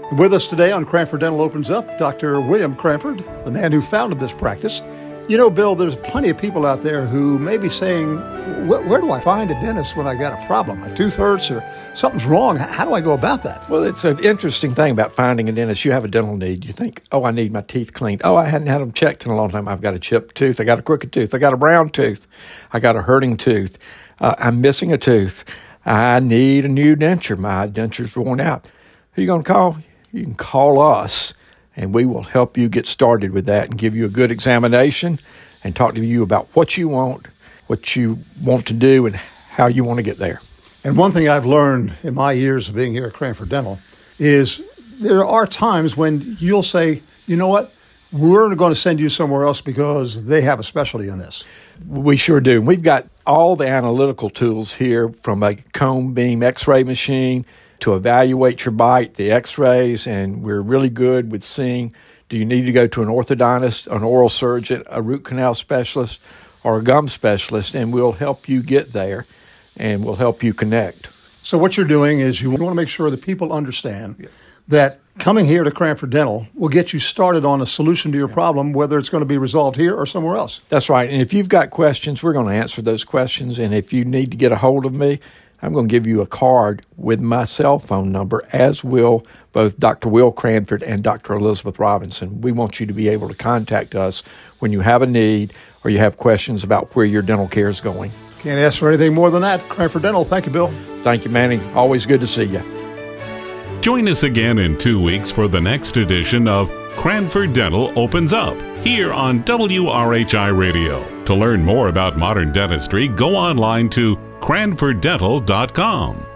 With us today on Cranford Dental Opens Up, Dr. William Cranford, the man who founded this practice. You know, Bill, there's plenty of people out there who may be saying, where do I find a dentist when I got a problem? My tooth hurts or something's wrong. How do I go about that? Well, it's an interesting thing about finding a dentist. You have a dental need. You think, oh, I need my teeth cleaned. Oh, I hadn't had them checked in a long time. I've got a chipped tooth. I got a crooked tooth. I got a brown tooth. I got a hurting tooth. I'm missing a tooth. I need a new denture. My denture's worn out. Who are you going to call? You can call us, and we will help you get started with that and give you a good examination and talk to you about what you want to do, and how you want to get there. And one thing I've learned in my years of being here at Cranford Dental is there are times when you'll say, you know what, we're going to send you somewhere else because they have a specialty in this. We sure do. We've got all the analytical tools here, from a cone beam x-ray machine to evaluate your bite, the x-rays, and we're really good with seeing, do you need to go to an orthodontist, an oral surgeon, a root canal specialist, or a gum specialist, and we'll help you get there, and we'll help you connect. So what you're doing is you want to make sure that people understand that coming here to Cranford Dental will get you started on a solution to your problem, whether it's going to be resolved here or somewhere else. That's right. And if you've got questions, we're going to answer those questions. And if you need to get a hold of me, I'm going to give you a card with my cell phone number, as will both Dr. Will Cranford and Dr. Elizabeth Robinson. We want you to be able to contact us when you have a need or you have questions about where your dental care is going. Can't ask for anything more than that. Cranford Dental. Thank you, Bill. Thank you, Manny. Always good to see you. Join us again in 2 weeks for the next edition of Cranford Dental Opens Up here on WRHI Radio. To learn more about modern dentistry, go online to cranforddental.com.